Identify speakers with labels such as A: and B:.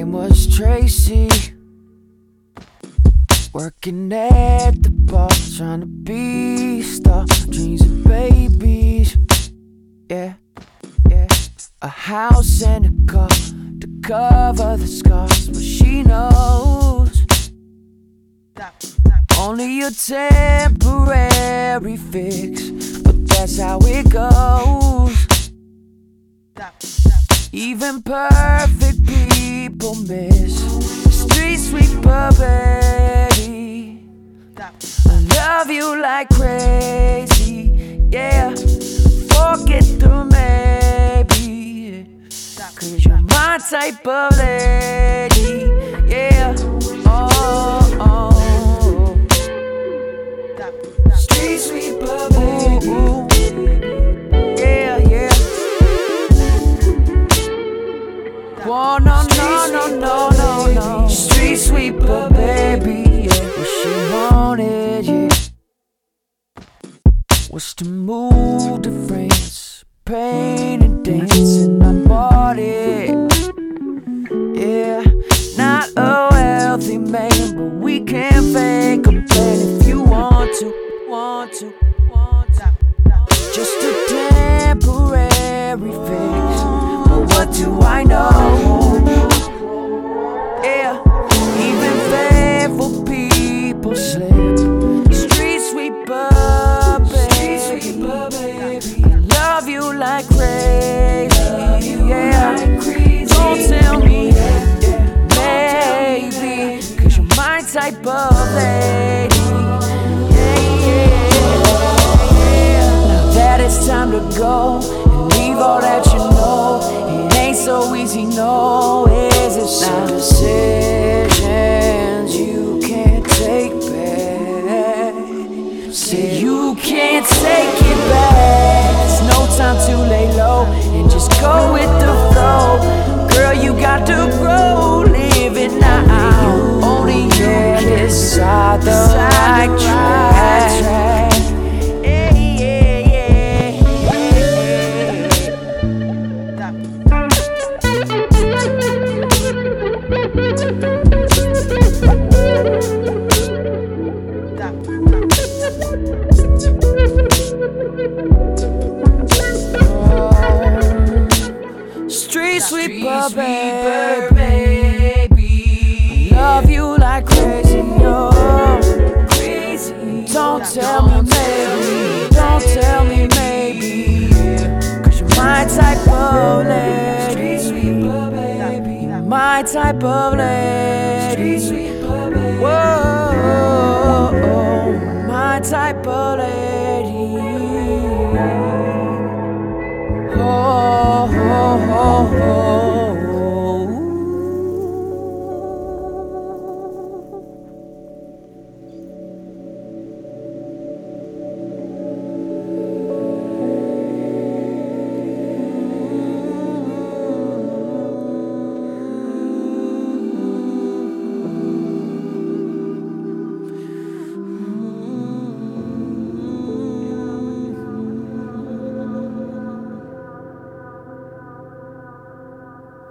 A: name was Tracy, working at the bar, trying to be a star, dreams of babies. Yeah, yeah. A house and a car to cover the scars, but she knows only a temporary fix, but that's how it goes. Even perfect people miss street sweeper, baby. I love you like crazy, yeah. Forget the maybe, 'cause you're my type of lady, yeah. Oh. Street sweeper, baby. Yeah, yeah. Oh, no. Street sweeper, baby, yeah. What she wanted, yeah, was to move to France, paint and dance, and I bought it. Yeah, not a wealthy man, but we can fake a plan if you want to. Just a temporary fix, but what do I know? Yeah, even faithful people slip. Street sweeper, baby. I love you like crazy, yeah. Don't tell me maybe, 'cause you're my type of lady. Now that it's time to go and leave all that you know, it ain't so easy, no, is it? Some decisions you can't take back. Say you can't take it back. There's no time to lay low and just go with the flow. Girl, you got to grow, live it now. Only you decide the right track. Street sweeper, baby. I love you like crazy, oh. Don't tell me maybe, 'cause you're my type of lady. My type of lady. Whoa, my type of lady. Oh.